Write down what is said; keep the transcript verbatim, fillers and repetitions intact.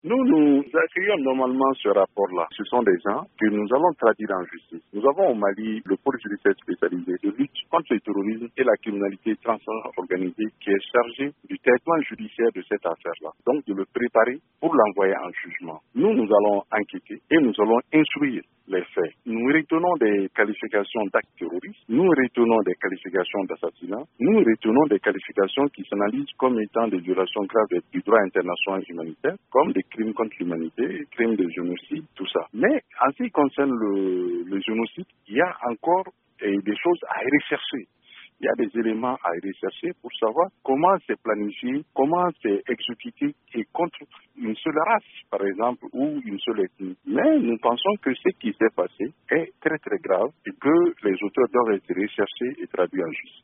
Nous, nous accueillons normalement ce rapport-là. Ce sont des gens que nous allons traduire en justice. Nous avons au Mali le pôle judiciaire spécialisé de lutte contre le terrorisme et la criminalité transnationale qui est chargé du traitement judiciaire de cette affaire-là. Donc, de le préparer pour l'envoyer en jugement. Nous, nous allons enquêter et nous allons instruire les faits. Nous retenons des qualifications d'actes terroristes, nous retenons des qualifications d'assassinat, nous retenons des qualifications qui s'analysent comme étant des violations graves du droit international humanitaire, comme des crimes contre l'humanité, crimes de génocide, tout ça. Mais en ce qui concerne le, le génocide, il y a encore eh, des choses à rechercher. Il y a des éléments à rechercher pour savoir comment c'est planifié, comment c'est exécuté et contre une seule race, par exemple, ou une seule ethnie. Mais nous pensons que ce qui s'est passé est très très grave et que les auteurs doivent être recherchés et traduits en justice.